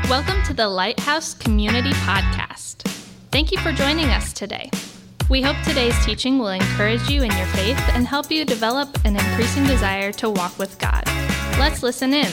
Welcome to the Lighthouse Community Podcast. Thank you for joining us today. We hope today's teaching will encourage you in your faith and help you develop an increasing desire to walk with God. Let's listen in.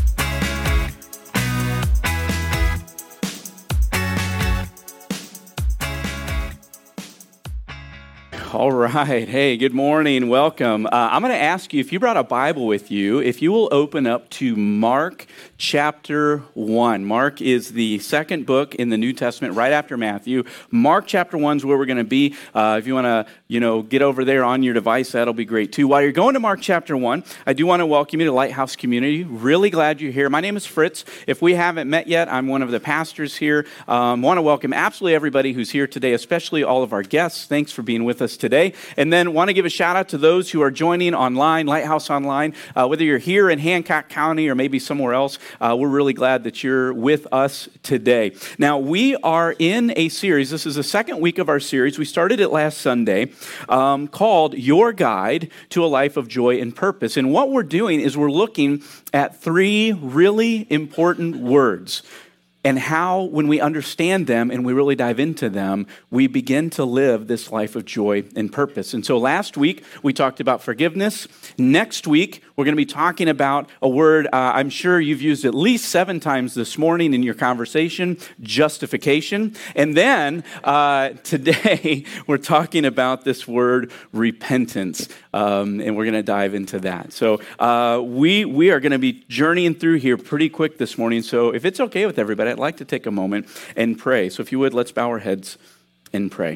All right. Hey, good morning. Welcome. I'm going to ask you, if you brought a Bible with you, if you will open up to Mark chapter 1. Mark is the second book in the New Testament right after Matthew. Mark chapter 1 is where we're going to be. If you want to, get over there on your device, that'll be great too. While you're going to Mark chapter 1, I do want to welcome you to Lighthouse Community. Really glad you're here. My name is Fritz. If we haven't met yet, I'm one of the pastors here. Want to welcome absolutely everybody who's here today, especially all of our guests. Thanks for being with us today. And then want to give a shout out to those who are joining online, Lighthouse Online. Whether you're here in Hancock County or maybe somewhere else, we're really glad that you're with us today. Now, we are in a series. This is the second week of our series. We started it last Sunday, called Your Guide to a Life of Joy and Purpose. And what we're doing is we're looking at three really important words, and how, when we understand them and we really dive into them, we begin to live this life of joy and purpose. And so last week, we talked about forgiveness. Next week, we're going to be talking about a word I'm sure you've used at least 7 times this morning in your conversation, justification. And then today, we're talking about this word repentance, and we're going to dive into that. So we are going to be journeying through here pretty quick this morning. So if it's okay with everybody, I'd like to take a moment and pray. So if you would, let's bow our heads and pray.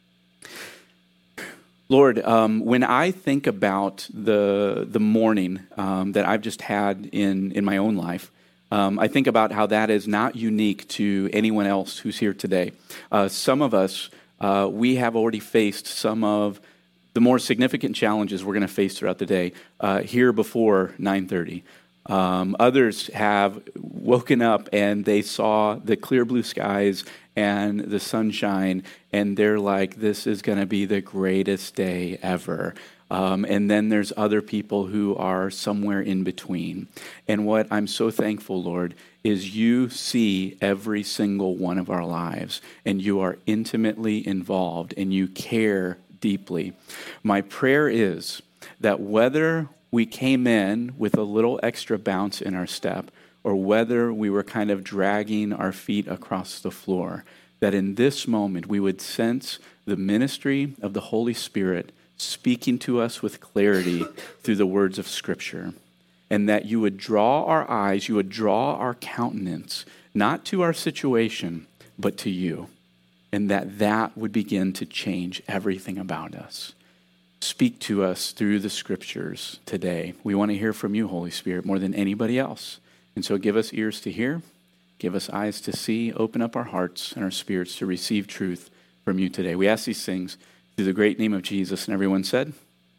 Lord, when I think about the morning that I've just had in my own life, I think about how that is not unique to anyone else who's here today. Some of us, we have already faced some of the more significant challenges we're going to face throughout the day here before 9:30. Others have woken up and they saw the clear blue skies and the sunshine, and they're like, this is going to be the greatest day ever. And then there's other people who are somewhere in between. And what I'm so thankful, Lord, is you see every single one of our lives, and you are intimately involved, and you care deeply. My prayer is that whether we came in with a little extra bounce in our step, or whether we were kind of dragging our feet across the floor, that in this moment we would sense the ministry of the Holy Spirit speaking to us with clarity through the words of Scripture, and that you would draw our eyes, you would draw our countenance, not to our situation, but to you, and that would begin to change everything about us. Speak to us through the Scriptures today. We want to hear from you, Holy Spirit, more than anybody else. And so give us ears to hear, give us eyes to see, open up our hearts and our spirits to receive truth from you today. We ask these things through the great name of Jesus. And everyone said,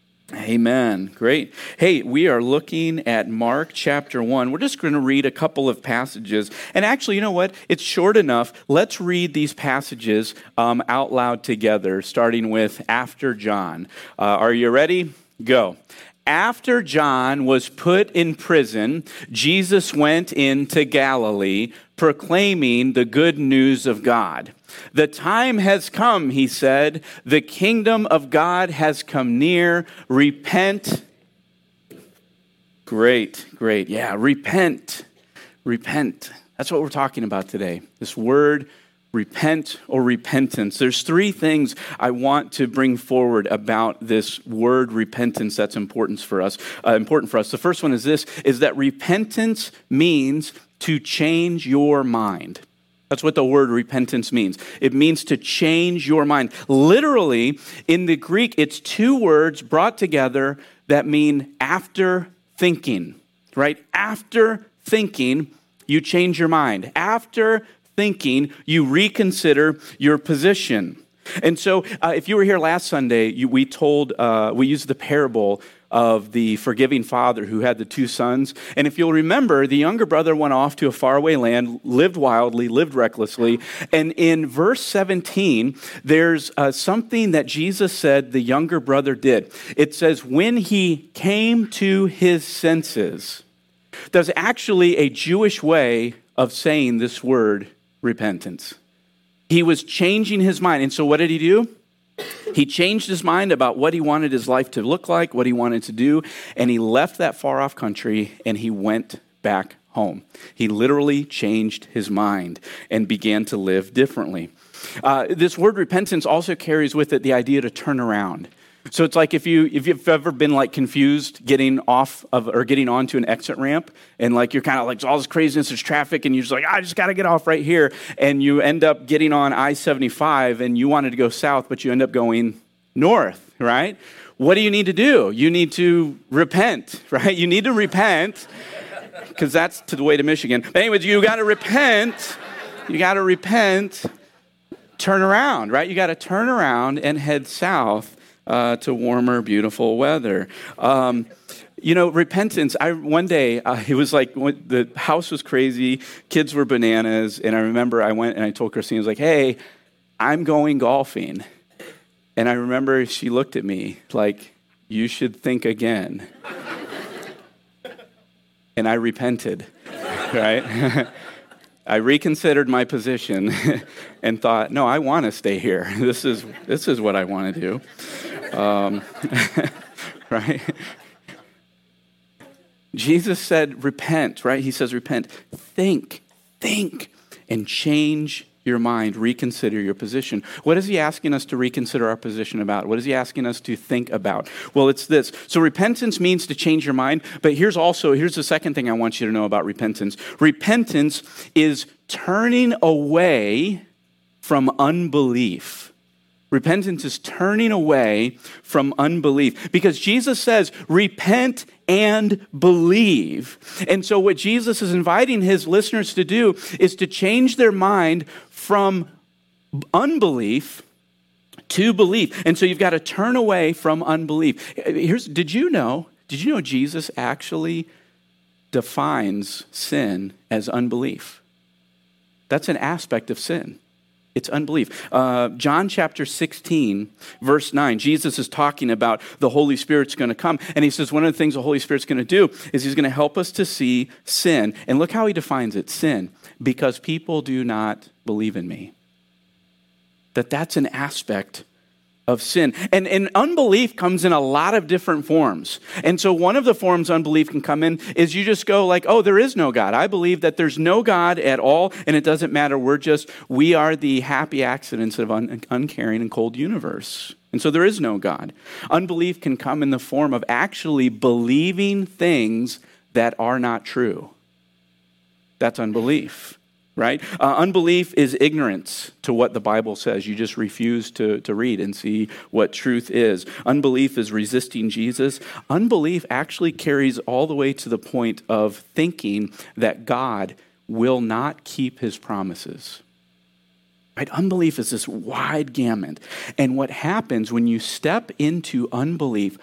amen. Great. Hey, we are looking at Mark chapter 1. We're just going to read a couple of passages. And actually, you know what? It's short enough. Let's read these passages out loud together, starting with after John. Are you ready? Go. After John was put in prison, Jesus went into Galilee, proclaiming the good news of God. The time has come, he said. The kingdom of God has come near. Repent. Great. Yeah, repent. That's what we're talking about today. This word, repent or repentance. There's 3 things I want to bring forward about this word repentance that's important for us. The first one is this, is that repentance means to change your mind. That's what the word repentance means. It means to change your mind. Literally, in the Greek, it's 2 words brought together that mean after thinking, right? After thinking, you change your mind. After thinking, you reconsider your position. And so if you were here last Sunday, we used the parable of the forgiving father who had the 2 sons. And if you'll remember, the younger brother went off to a faraway land, lived wildly, lived recklessly. And in verse 17, there's something that Jesus said the younger brother did. It says, when he came to his senses. There's actually a Jewish way of saying this word, repentance. He was changing his mind. And so what did he do? He changed his mind about what he wanted his life to look like, what he wanted to do, and he left that far-off country and he went back home. He literally changed his mind and began to live differently. This word repentance also carries with it the idea to turn around. So it's like if you've ever been like confused getting off of or getting onto an exit ramp, and like you're kind of like all this craziness, there's traffic, and you're just like, I just got to get off right here, and you end up getting on I-75, and you wanted to go south, but you end up going north, right? What do you need to do? You need to repent, right? You need to repent, because that's to the way to Michigan. But anyways, you got to repent. You got to repent. Turn around, right? You got to turn around and head south. To warmer, beautiful weather. Repentance, one day, it was like the house was crazy, kids were bananas, and I remember I went and I told Christine, I was like, hey, I'm going golfing. And I remember she looked at me like, you should think again. And I repented, right? I reconsidered my position and thought, no, I want to stay here. This is what I want to do. Right? Jesus said, repent, right? He says, repent. Think, and change your mind. Reconsider your position. What is he asking us to reconsider our position about? What is he asking us to think about? Well, it's this. So repentance means to change your mind, but here's the second thing I want you to know about repentance. Repentance is turning away from unbelief. Repentance is turning away from unbelief, because Jesus says, repent and believe. And so what Jesus is inviting his listeners to do is to change their mind from unbelief to belief. And so you've got to turn away from unbelief. Did you know Jesus actually defines sin as unbelief? That's an aspect of sin. It's unbelief. John chapter 16, verse 9, Jesus is talking about the Holy Spirit's going to come. And he says one of the things the Holy Spirit's going to do is he's going to help us to see sin. And look how he defines it, sin. Because people do not believe in me. That's an aspect of sin. And unbelief comes in a lot of different forms. And so one of the forms unbelief can come in is you just go like, oh, there is no God. I believe that there's no God at all, and it doesn't matter. We are the happy accidents of uncaring and cold universe. And so there is no God. Unbelief can come in the form of actually believing things that are not true. That's unbelief. Right? Unbelief is ignorance to what the Bible says. You just refuse to read and see what truth is. Unbelief is resisting Jesus. Unbelief actually carries all the way to the point of thinking that God will not keep his promises. Right? Unbelief is this wide gamut. And what happens when you step into unbelief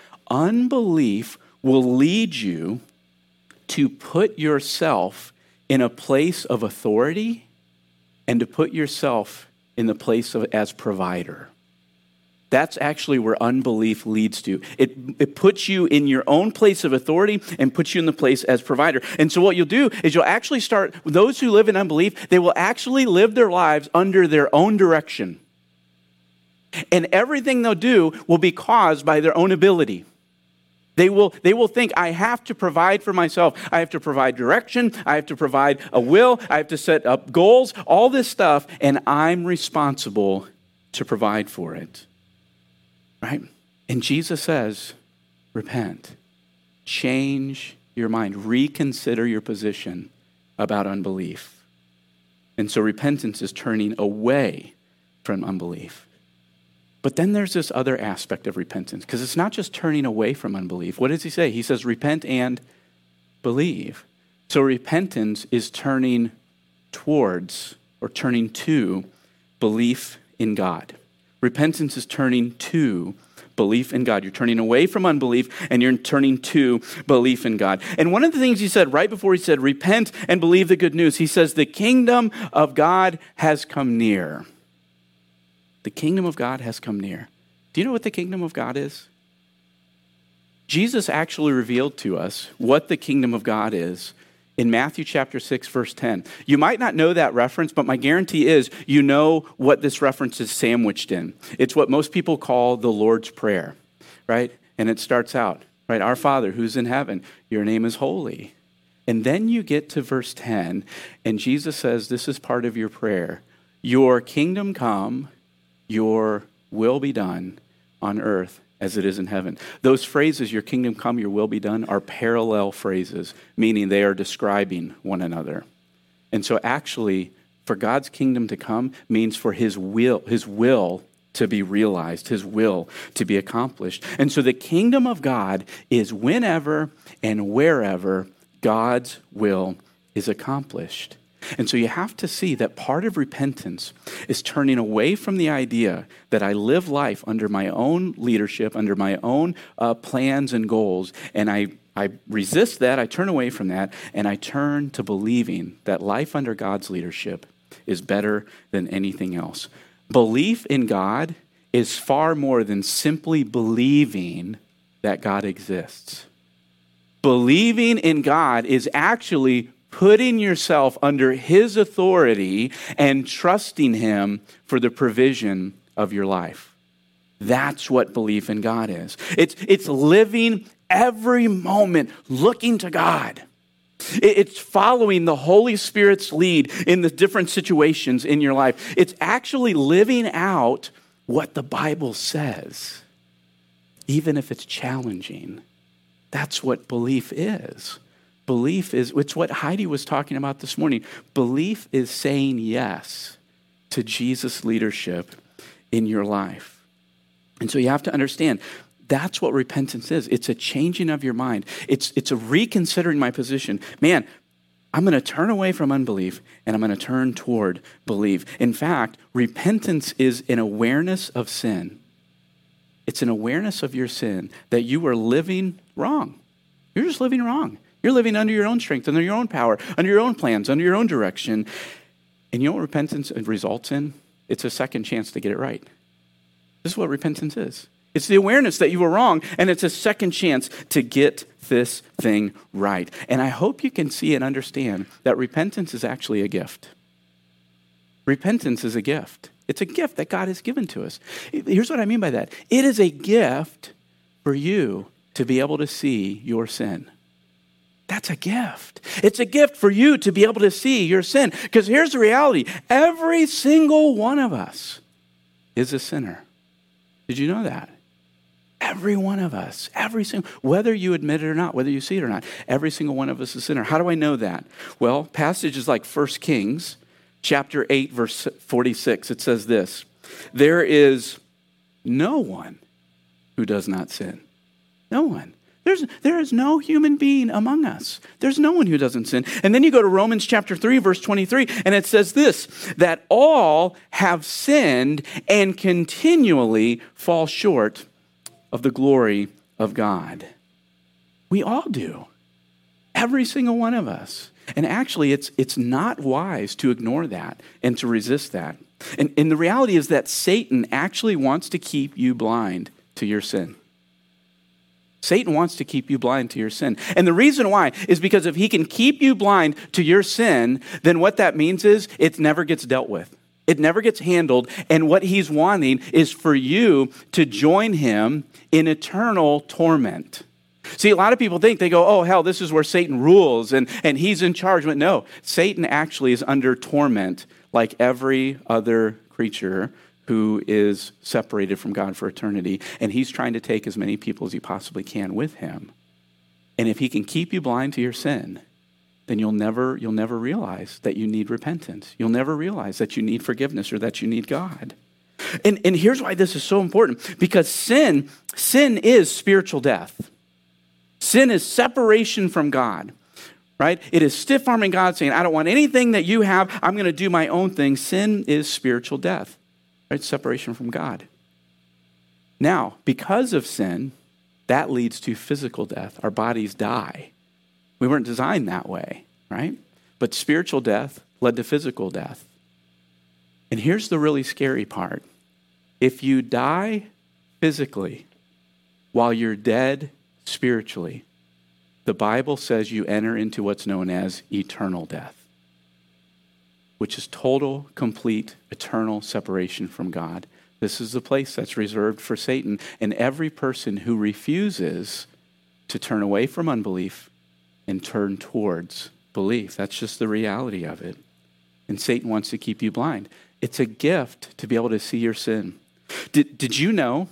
will lead you to put yourself in a place of authority and to put yourself in the place of as provider. That's actually where unbelief leads to. It puts you in your own place of authority and puts you in the place as provider. And so what you'll do is you'll actually start, those who live in unbelief, they will actually live their lives under their own direction. And everything they'll do will be caused by their own ability. They will think, I have to provide for myself. I have to provide direction. I have to provide a will. I have to set up goals, all this stuff, and I'm responsible to provide for it. Right? And Jesus says, repent. Change your mind. Reconsider your position about unbelief. And so repentance is turning away from unbelief. But then there's this other aspect of repentance, because it's not just turning away from unbelief. What does he say? He says, repent and believe. So repentance is turning towards or turning to belief in God. Repentance is turning to belief in God. You're turning away from unbelief and you're turning to belief in God. And one of the things he said right before he said, repent and believe the good news, he says, the kingdom of God has come near. The kingdom of God has come near. Do you know what the kingdom of God is? Jesus actually revealed to us what the kingdom of God is in Matthew chapter 6, verse 10. You might not know that reference, but my guarantee is you know what this reference is sandwiched in. It's what most people call the Lord's Prayer, right? And it starts out, right? Our Father who's in heaven, your name is holy. And then you get to verse 10, and Jesus says, this is part of your prayer. Your kingdom come, your will be done on earth as it is in heaven. Those phrases, your kingdom come, your will be done, are parallel phrases, meaning they are describing one another. And so actually, for God's kingdom to come means for his will to be realized, his will to be accomplished. And so the kingdom of God is whenever and wherever God's will is accomplished. And so you have to see that part of repentance is turning away from the idea that I live life under my own leadership, under my own plans and goals, and I resist that, I turn away from that, and I turn to believing that life under God's leadership is better than anything else. Belief in God is far more than simply believing that God exists. Believing in God is actually putting yourself under his authority and trusting him for the provision of your life. That's what belief in God is. It's living every moment looking to God. It's following the Holy Spirit's lead in the different situations in your life. It's actually living out what the Bible says, even if it's challenging. That's what belief is. Belief is, it's what Heidi was talking about this morning. Belief is saying yes to Jesus' leadership in your life. And so you have to understand, that's what repentance is. It's a changing of your mind. It's a reconsidering my position. Man, I'm going to turn away from unbelief and I'm going to turn toward belief. In fact, repentance is an awareness of sin. It's an awareness of your sin, that you are living wrong. You're just living wrong. You're living under your own strength, under your own power, under your own plans, under your own direction. And you know what repentance results in? It's a second chance to get it right. This is what repentance is. It's the awareness that you were wrong, and it's a second chance to get this thing right. And I hope you can see and understand that repentance is actually a gift. Repentance is a gift. It's a gift that God has given to us. Here's what I mean by that. It is a gift for you to be able to see your sin. That's a gift. It's a gift for you to be able to see your sin. Because here's the reality. Every single one of us is a sinner. Did you know that? Every one of us, whether you admit it or not, whether you see it or not, every single one of us is a sinner. How do I know that? Well, passages like 1 Kings chapter 8, verse 46, it says this: there is no one who does not sin. No one. There is no human being among us. There's no one who doesn't sin. And then you go to Romans chapter 3, verse 23, and it says this, that all have sinned and continually fall short of the glory of God. We all do. Every single one of us. And actually, it's not wise to ignore that and to resist that. And the reality is that Satan actually wants to keep you blind to your sin. Satan wants to keep you blind to your sin. And the reason why is because if he can keep you blind to your sin, then what that means is it never gets dealt with. It never gets handled. And what he's wanting is for you to join him in eternal torment. See, a lot of people think, they go, oh, hell, this is where Satan rules and he's in charge. But no, Satan actually is under torment like every other creature who is separated from God for eternity, and he's trying to take as many people as he possibly can with him. And if he can keep you blind to your sin, then you'll never realize that you need repentance. You'll never realize that you need forgiveness or that you need God. And here's why this is so important, because sin is spiritual death. Sin is separation from God, right? It is stiff-arming God, saying, I don't want anything that you have. I'm going to do my own thing. Sin is spiritual death. Right? Separation from God. Now, because of sin, that leads to physical death. Our bodies die. We weren't designed that way, right? But spiritual death led to physical death. And here's the really scary part. If you die physically while you're dead spiritually, the Bible says you enter into what's known as eternal death, which is total, complete, eternal separation from God. This is the place that's reserved for Satan and every person who refuses to turn away from unbelief and turn towards belief. That's just the reality of it. And Satan wants to keep you blind. It's a gift to be able to see your sin. Did you know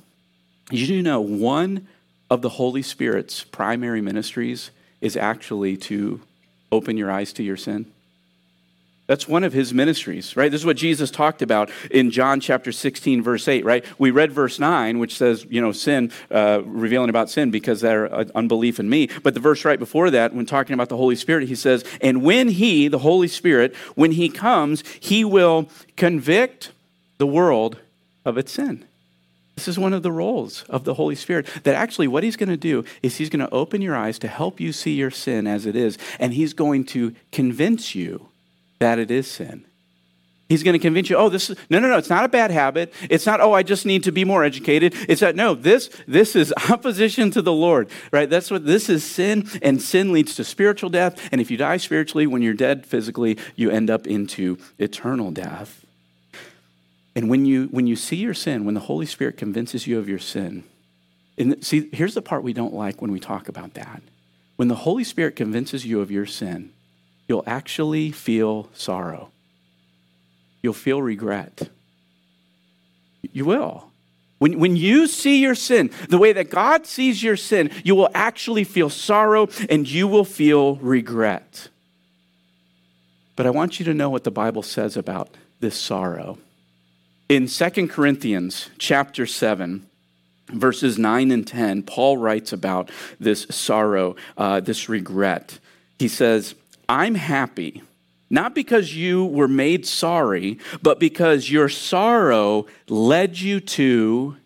one of the Holy Spirit's primary ministries is actually to open your eyes to your sin? That's one of his ministries, right? This is what Jesus talked about in John chapter 16, verse 8, right? We read verse 9, which says, sin, revealing about sin because they're unbelief in me. But the verse right before that, when talking about the Holy Spirit, he says, and when he, the Holy Spirit, when he comes, he will convict the world of its sin. This is one of the roles of the Holy Spirit, that actually what he's going to do is he's going to open your eyes to help you see your sin as it is, and he's going to convince you that it is sin. He's going to convince you, no, it's not a bad habit. It's not, I just need to be more educated. It's that, no, this is opposition to the Lord, right? That's what this is, sin, and sin leads to spiritual death. And if you die spiritually, when you're dead physically, you end up into eternal death. And when you see your sin, when the Holy Spirit convinces you of your sin, and see, here's the part we don't like when we talk about that. When the Holy Spirit convinces you of your sin, you'll actually feel sorrow. You'll feel regret. You will. When you see your sin, the way that God sees your sin, you will actually feel sorrow and you will feel regret. But I want you to know what the Bible says about this sorrow. In 2 Corinthians chapter 7, verses 9 and 10, Paul writes about this sorrow, this regret. He says, I'm happy, not because you were made sorry, but because your sorrow led you to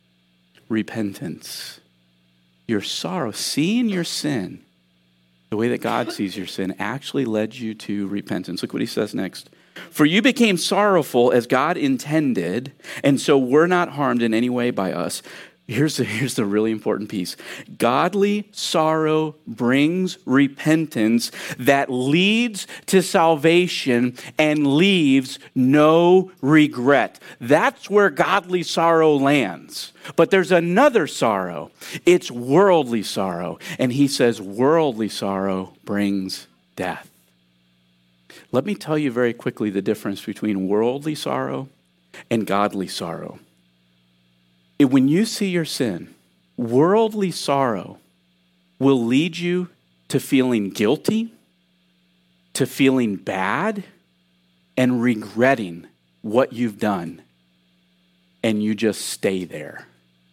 repentance. Your sorrow, seeing your sin, the way that God sees your sin, actually led you to repentance. Look what he says next. For you became sorrowful as God intended, and so were not harmed in any way by us. Here's the really important piece. Godly sorrow brings repentance that leads to salvation and leaves no regret. That's where godly sorrow lands. But there's another sorrow. It's worldly sorrow. And he says worldly sorrow brings death. Let me tell you very quickly the difference between worldly sorrow and godly sorrow. When you see your sin, worldly sorrow will lead you to feeling guilty, to feeling bad, and regretting what you've done. And you just stay there.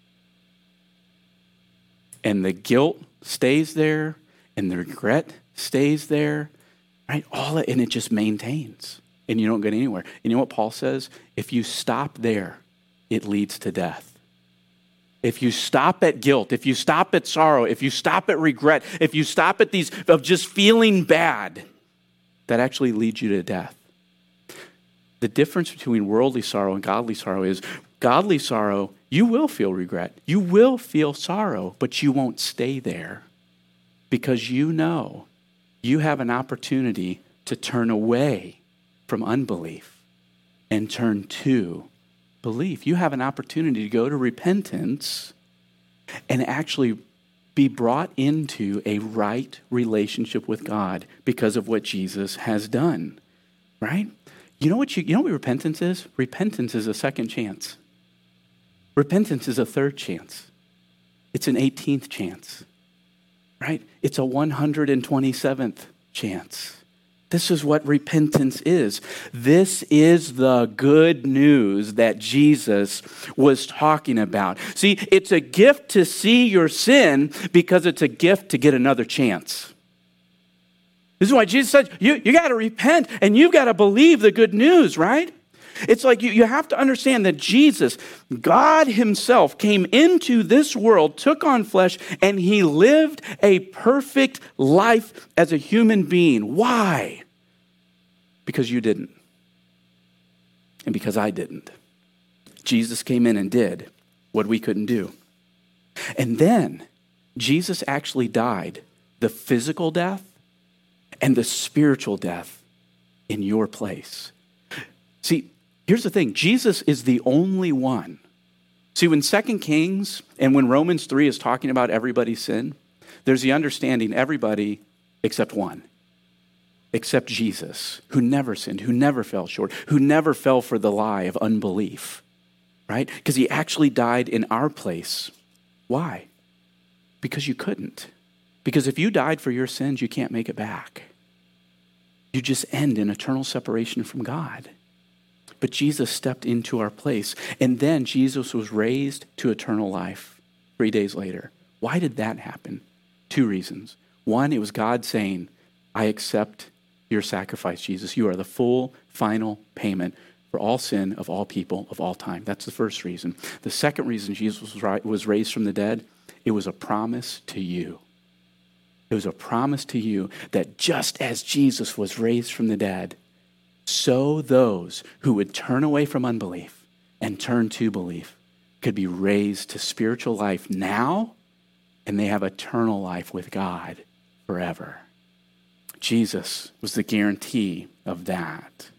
And the guilt stays there, and the regret stays there, right? And it just maintains, and you don't get anywhere. And you know what Paul says? If you stop there, it leads to death. If you stop at guilt, if you stop at sorrow, if you stop at regret, if you stop at these of just feeling bad, that actually leads you to death. The difference between worldly sorrow and godly sorrow is godly sorrow, you will feel regret. You will feel sorrow, but you won't stay there because you know you have an opportunity to turn away from unbelief and turn to belief. You have an opportunity to go to repentance and actually be brought into a right relationship with God because of what Jesus has done, right? You know what repentance is? Repentance is a second chance. Repentance is a third chance. It's an 18th chance, right? It's a 127th chance. This is what repentance is. This is the good news that Jesus was talking about. See, it's a gift to see your sin because it's a gift to get another chance. This is why Jesus said, you got to repent and you've got to believe the good news, right? It's like you have to understand that Jesus, God himself, came into this world, took on flesh, and he lived a perfect life as a human being. Why? Because you didn't. And because I didn't. Jesus came in and did what we couldn't do. And then Jesus actually died the physical death and the spiritual death in your place. See, here's the thing. Jesus is the only one. See, when 2 Kings and when Romans 3 is talking about everybody's sin, there's the understanding everybody except one. Except Jesus, who never sinned, who never fell short, who never fell for the lie of unbelief, right? Because he actually died in our place. Why? Because you couldn't. Because if you died for your sins, you can't make it back. You just end in eternal separation from God. But Jesus stepped into our place, and then Jesus was raised to eternal life 3 days later. Why did that happen? 2 reasons. One, it was God saying, I accept your sacrifice, Jesus. You are the full, final payment for all sin of all people of all time. That's the first reason. The second reason Jesus was raised from the dead, it was a promise to you. It was a promise to you that just as Jesus was raised from the dead, so those who would turn away from unbelief and turn to belief could be raised to spiritual life now, and they have eternal life with God forever. Jesus was the guarantee of that.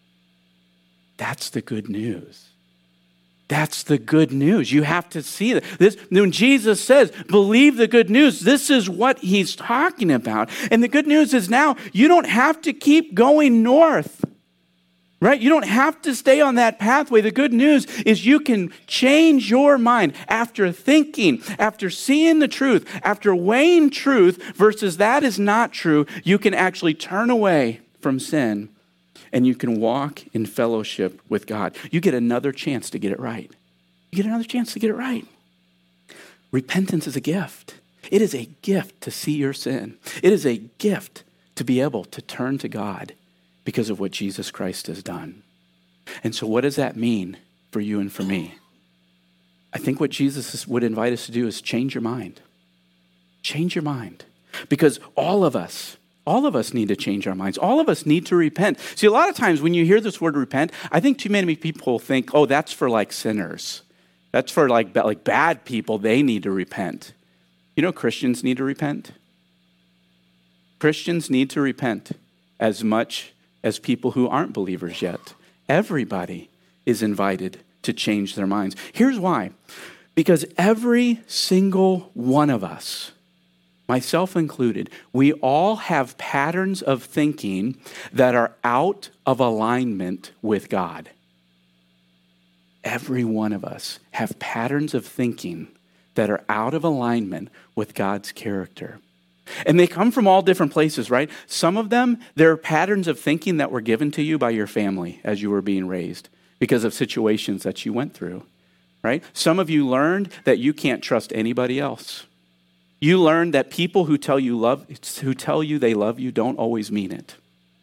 That's the good news. That's the good news. You have to see that. When Jesus says, believe the good news, this is what he's talking about. And the good news is now you don't have to keep going north. Right? You don't have to stay on that pathway. The good news is you can change your mind after thinking, after seeing the truth, after weighing truth versus that is not true. You can actually turn away from sin and you can walk in fellowship with God. You get another chance to get it right. You get another chance to get it right. Repentance is a gift. It is a gift to see your sin. It is a gift to be able to turn to God because of what Jesus Christ has done. And so what does that mean for you and for me? I think what Jesus would invite us to do is change your mind. Change your mind. Because all of us need to change our minds. All of us need to repent. See, a lot of times when you hear this word repent, I think too many people think, oh, that's for like sinners. That's for like bad people. They need to repent. You know, Christians need to repent. Christians need to repent as much as people who aren't believers yet. Everybody is invited to change their minds. Here's why. Because every single one of us, myself included, we all have patterns of thinking that are out of alignment with God. Every one of us have patterns of thinking that are out of alignment with God's character. And they come from all different places, right? Some of them, they're patterns of thinking that were given to you by your family as you were being raised because of situations that you went through, right? Some of you learned that you can't trust anybody else. You learned that people who tell you they love you don't always mean it.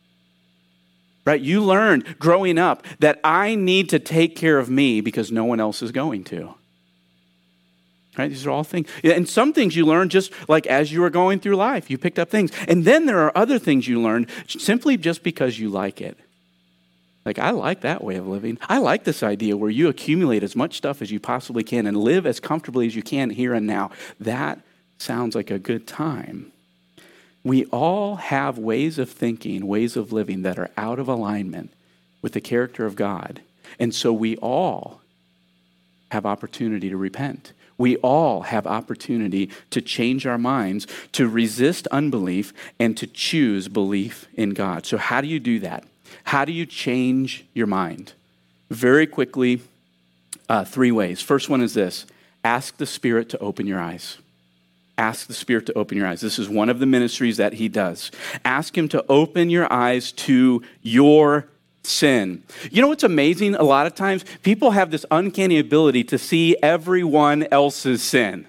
Right? You learned growing up that I need to take care of me because no one else is going to. Right? These are all things. And some things you learn just like as you were going through life. You picked up things. And then there are other things you learned simply just because you like it. Like, I like that way of living. I like this idea where you accumulate as much stuff as you possibly can and live as comfortably as you can here and now. That sounds like a good time. We all have ways of thinking, ways of living that are out of alignment with the character of God. And so we all have opportunity to repent. We all have opportunity to change our minds, to resist unbelief, and to choose belief in God. So how do you do that? How do you change your mind? Very quickly, 3 ways. First one is this. Ask the Spirit to open your eyes. Ask the Spirit to open your eyes. This is one of the ministries that he does. Ask him to open your eyes to your sin. You know what's amazing? A lot of times people have this uncanny ability to see everyone else's sin.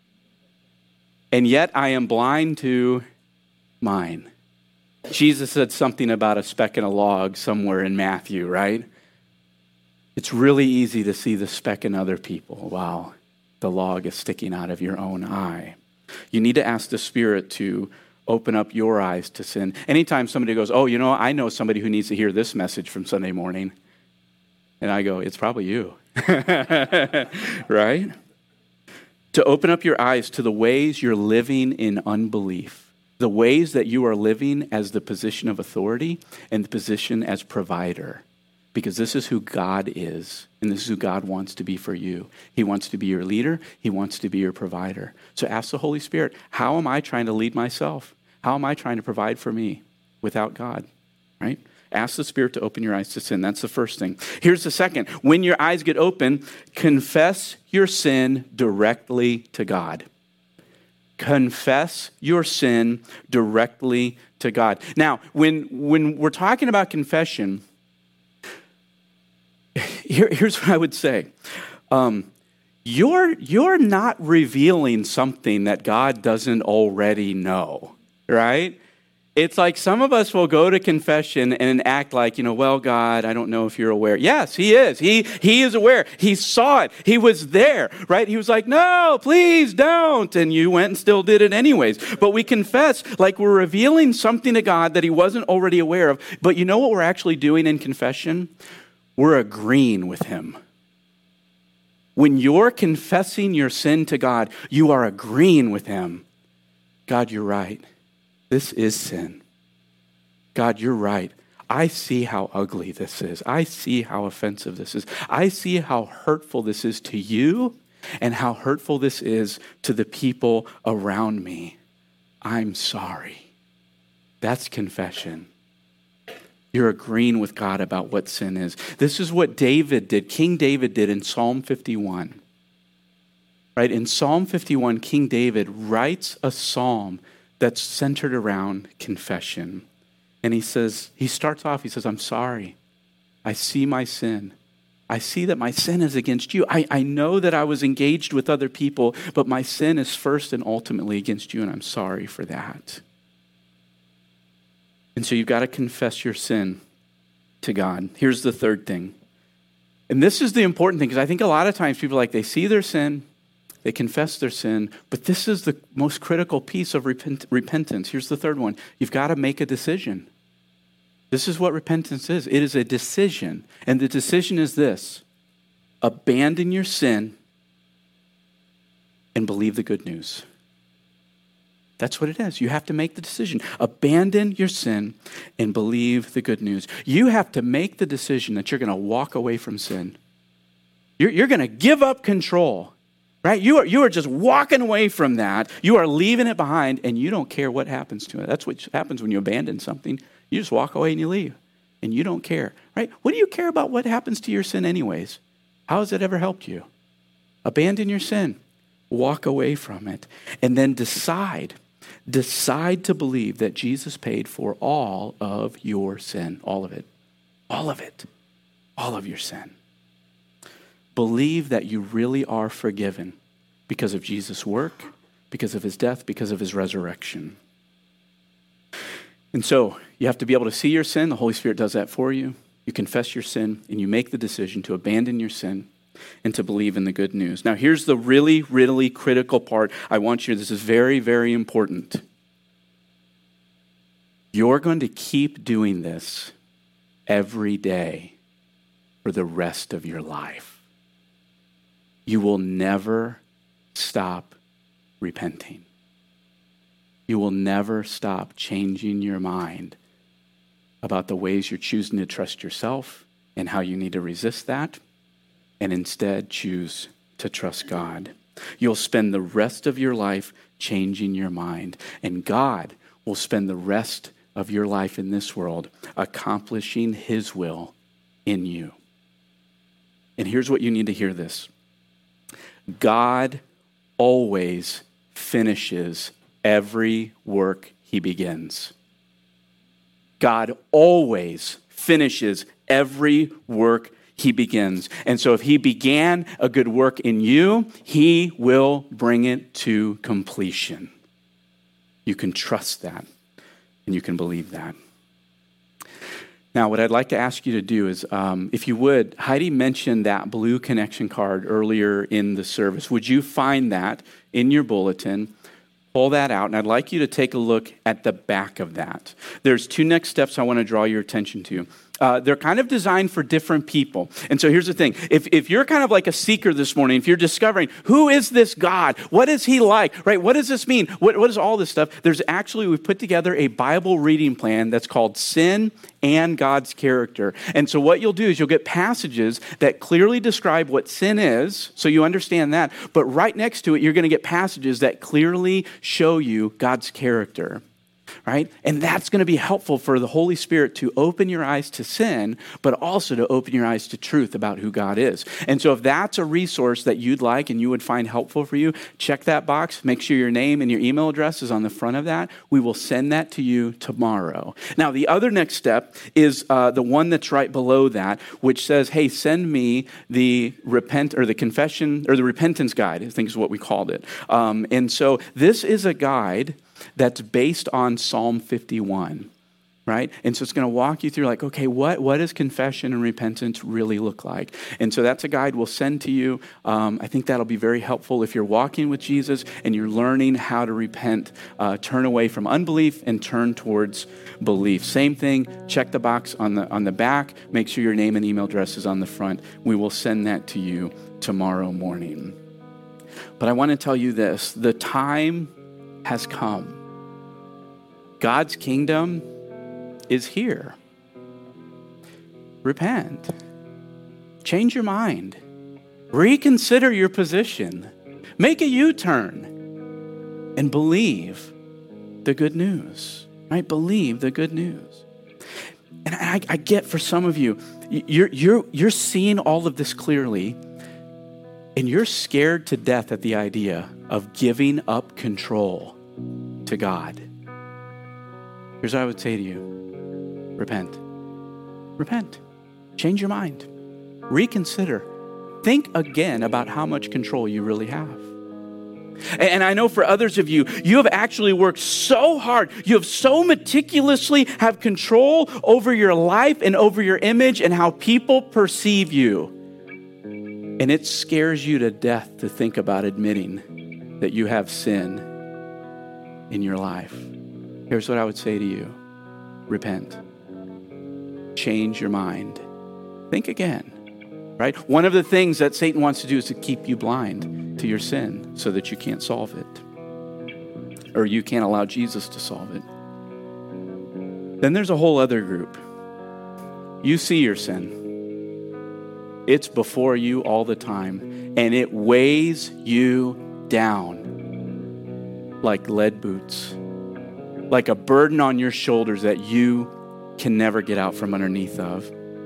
And yet I am blind to mine. Jesus said something about a speck in a log somewhere in Matthew, right? It's really easy to see the speck in other people while the log is sticking out of your own eye. You need to ask the Spirit to open up your eyes to sin. Anytime somebody goes, oh, you know, I know somebody who needs to hear this message from Sunday morning. And I go, it's probably you. Right? To open up your eyes to the ways you're living in unbelief. the ways that you are living as the position of authority and the position as provider. Because this is who God is, and this is who God wants to be for you. He wants to be your leader. He wants to be your provider. So ask the Holy Spirit, how am I trying to lead myself? How am I trying to provide for me without God, right? Ask the Spirit to open your eyes to sin. That's the first thing. Here's the second. When your eyes get open, confess your sin directly to God. Confess your sin directly to God. Now, when we're talking about confession, here's what I would say. You're not revealing something that God doesn't already know, right? It's like some of us will go to confession and act like, well, God, I don't know if you're aware. Yes, he is. He is aware. He saw it. He was there, right? He was like, no, please don't. And you went and still did it anyways. But we confess like we're revealing something to God that he wasn't already aware of. But you know what we're actually doing in confession? We're agreeing with him. When you're confessing your sin to God, you are agreeing with him. God, you're right. This is sin. God, you're right. I see how ugly this is. I see how offensive this is. I see how hurtful this is to you and how hurtful this is to the people around me. I'm sorry. That's confession. You're agreeing with God about what sin is. This is what David did, King David did in Psalm 51. Right? In Psalm 51, King David writes a psalm that's centered around confession. And he starts off, I'm sorry. I see my sin. I see that my sin is against you. I know that I was engaged with other people, but my sin is first and ultimately against you, and I'm sorry for that. And so you've got to confess your sin to God. Here's the third thing. And this is the important thing, because I think a lot of times people they see their sin, they confess their sin, but this is the most critical piece of repentance. Here's the third one. You've got to make a decision. This is what repentance is. It is a decision. And the decision is this: abandon your sin and believe the good news. That's what it is. You have to make the decision. Abandon your sin and believe the good news. You have to make the decision that you're going to walk away from sin. You're going to give up control. Right? You are just walking away from that. You are leaving it behind, and you don't care what happens to it. That's what happens when you abandon something. You just walk away and you leave, and you don't care. Right? What do you care about what happens to your sin anyways? How has it ever helped you? Abandon your sin. Walk away from it. And then decide to believe that Jesus paid for all of your sin. All of it. All of it. All of your sin. Believe that you really are forgiven because of Jesus' work, because of his death, because of his resurrection. And so you have to be able to see your sin. The Holy Spirit does that for you. You confess your sin, and you make the decision to abandon your sin and to believe in the good news. Now, here's the really, really critical part. This is very, very important. You're going to keep doing this every day for the rest of your life. You will never stop repenting. You will never stop changing your mind about the ways you're choosing to trust yourself and how you need to resist that, and instead choose to trust God. You'll spend the rest of your life changing your mind, and God will spend the rest of your life in this world accomplishing his will in you. And here's what you need to hear this. God always finishes every work he begins. God always finishes every work he begins. And so if he began a good work in you, he will bring it to completion. You can trust that, and you can believe that. Now, what I'd like to ask you to do is, if you would, Heidi mentioned that blue connection card earlier in the service. Would you find that in your bulletin? Pull that out, and I'd like you to take a look at the back of that. There's two next steps I want to draw your attention to. they're kind of designed for different people. And so here's the thing. If you're kind of like a seeker this morning, if you're discovering, who is this God? What is he like? Right? What does this mean? What is all this stuff? We've put together a Bible reading plan that's called Sin and God's Character. And so what you'll do is you'll get passages that clearly describe what sin is, so you understand that. But right next to it, you're going to get passages that clearly show you God's character. Right? And that's going to be helpful for the Holy Spirit to open your eyes to sin, but also to open your eyes to truth about who God is. And so if that's a resource that you'd like and you would find helpful for you, check that box. Make sure your name and your email address is on the front of that. We will send that to you tomorrow. Now, the other next step is the one that's right below that, which says, hey, send me the confession or the repentance guide, I think is what we called it. And so this is a guide that's based on Psalm 51, right? And so it's going to walk you through like, okay, what does confession and repentance really look like? And so that's a guide we'll send to you. I think that'll be very helpful if you're walking with Jesus and you're learning how to repent, turn away from unbelief and turn towards belief. Same thing, check the box on the back. Make sure your name and email address is on the front. We will send that to you tomorrow morning. But I want to tell you this, the time has come. God's kingdom is here. Repent. Change your mind. Reconsider your position. Make a U-turn and believe the good news, right? Believe the good news. And I get for some of you, you're seeing all of this clearly, and you're scared to death at the idea of giving up control to God. Here's what I would say to you. Repent. Repent. Change your mind. Reconsider. Think again about how much control you really have. And I know for others of you, you have actually worked so hard. You have so meticulously have control over your life and over your image and how people perceive you. And it scares you to death to think about admitting that you have sin in your life. Here's what I would say to you. Repent. Change your mind. Think again, right? One of the things that Satan wants to do is to keep you blind to your sin so that you can't solve it, or you can't allow Jesus to solve it. Then there's a whole other group. You see your sin. It's before you all the time, and it weighs you down like lead boots, like a burden on your shoulders that you can never get out from underneath of.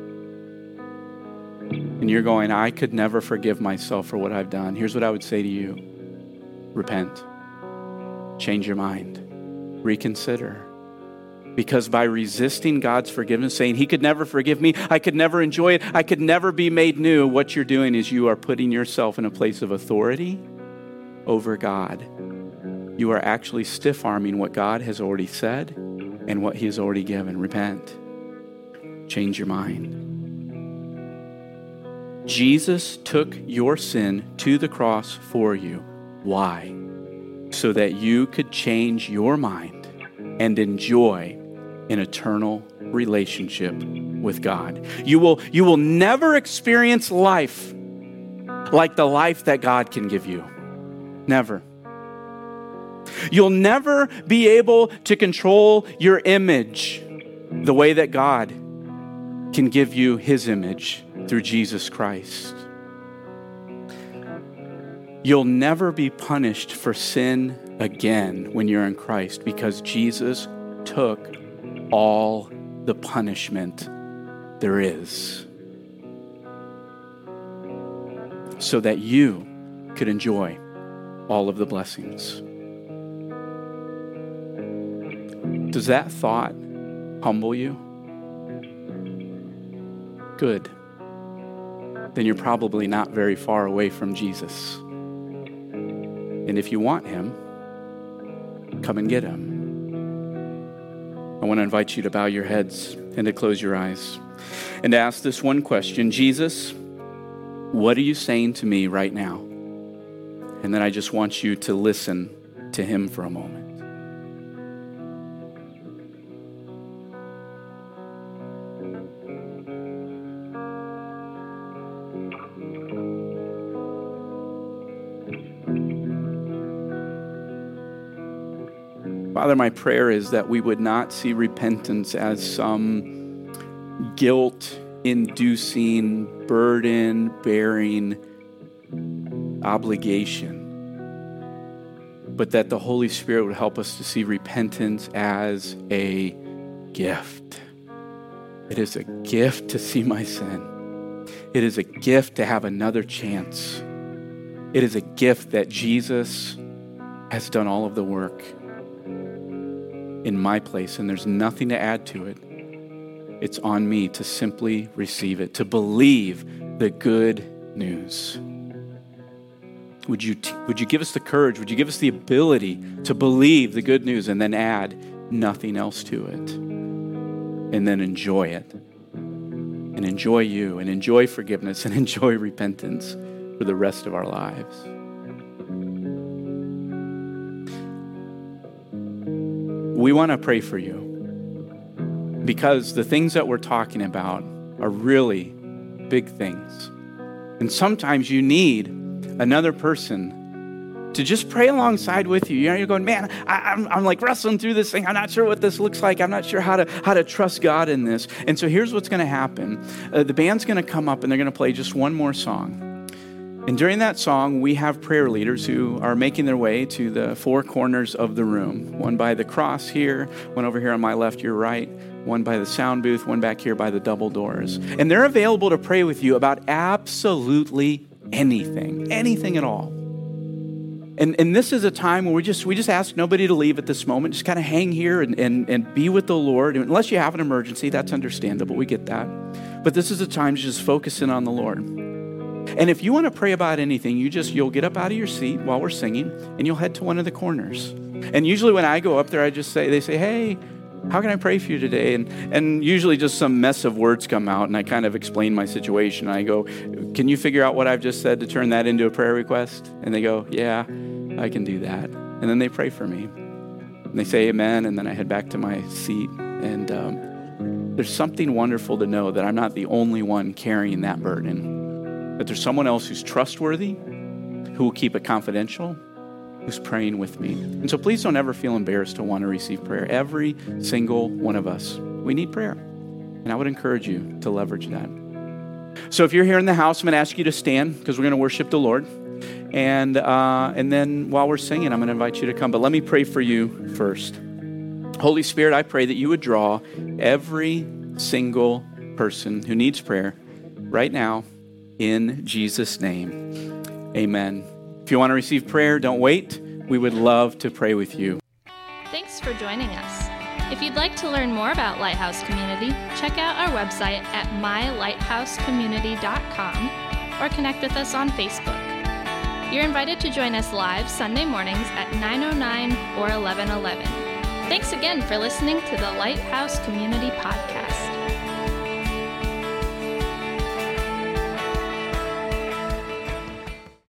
And you're going, I could never forgive myself for what I've done. Here's what I would say to you. Repent. Change your mind. Reconsider. Because by resisting God's forgiveness, saying he could never forgive me, I could never enjoy it, I could never be made new, what you're doing is you are putting yourself in a place of authority over God. You are actually stiff-arming what God has already said and what he has already given. Repent. Change your mind. Jesus took your sin to the cross for you. Why? So that you could change your mind and enjoy an eternal relationship with God. You will never experience life like the life that God can give you. Never. You'll never be able to control your image the way that God can give you his image through Jesus Christ. You'll never be punished for sin again when you're in Christ because Jesus took all the punishment there is so that you could enjoy all of the blessings. Does that thought humble you? Good. Then you're probably not very far away from Jesus. And if you want him, come and get him. I want to invite you to bow your heads and to close your eyes and to ask this one question. Jesus, what are you saying to me right now? And then I just want you to listen to him for a moment. Father, my prayer is that we would not see repentance as some guilt-inducing, burden-bearing obligation, but that the Holy Spirit would help us to see repentance as a gift. It is a gift to see my sin. It is a gift to have another chance. It is a gift that Jesus has done all of the work in my place, and there's nothing to add to it. It's on me to simply receive it, to believe the good news. Would you give us the courage? Would you give us the ability to believe the good news and then add nothing else to it? And then enjoy it. And enjoy you, and enjoy forgiveness, and enjoy repentance for the rest of our lives. We want to pray for you because the things that we're talking about are really big things. And sometimes you need another person to just pray alongside with you. You know, you're going, man, I'm like wrestling through this thing. I'm not sure what this looks like. I'm not sure how to trust God in this. And so here's what's going to happen. The band's going to come up and they're going to play just one more song. And during that song, we have prayer leaders who are making their way to the four corners of the room. One by the cross here, one over here on my left, your right, one by the sound booth, one back here by the double doors. And they're available to pray with you about absolutely anything at all. And this is a time where we just ask nobody to leave at this moment. Just kind of hang here and be with the Lord. Unless you have an emergency, that's understandable. We get that. But this is a time to just focus in on the Lord. And if you want to pray about anything, you'll get up out of your seat while we're singing, and you'll head to one of the corners. And usually when I go up there, they say, hey, how can I pray for you today? And usually just some mess of words come out, and I kind of explain my situation. I go, can you figure out what I've just said to turn that into a prayer request? And they go, yeah, I can do that. And then they pray for me. And they say amen, and then I head back to my seat. And there's something wonderful to know that I'm not the only one carrying that burden. That there's someone else who's trustworthy, who will keep it confidential, who's praying with me. And so please don't ever feel embarrassed to want to receive prayer. Every single one of us, we need prayer. And I would encourage you to leverage that. So if you're here in the house, I'm going to ask you to stand because we're going to worship the Lord. And then while we're singing, I'm going to invite you to come. But let me pray for you first. Holy Spirit, I pray that you would draw every single person who needs prayer right now in Jesus' name. Amen. If you want to receive prayer, don't wait. We would love to pray with you. Thanks for joining us. If you'd like to learn more about Lighthouse Community, check out our website at mylighthousecommunity.com or connect with us on Facebook. You're invited to join us live Sunday mornings at 9:09 or 11:11. Thanks again for listening to the Lighthouse Community Podcast.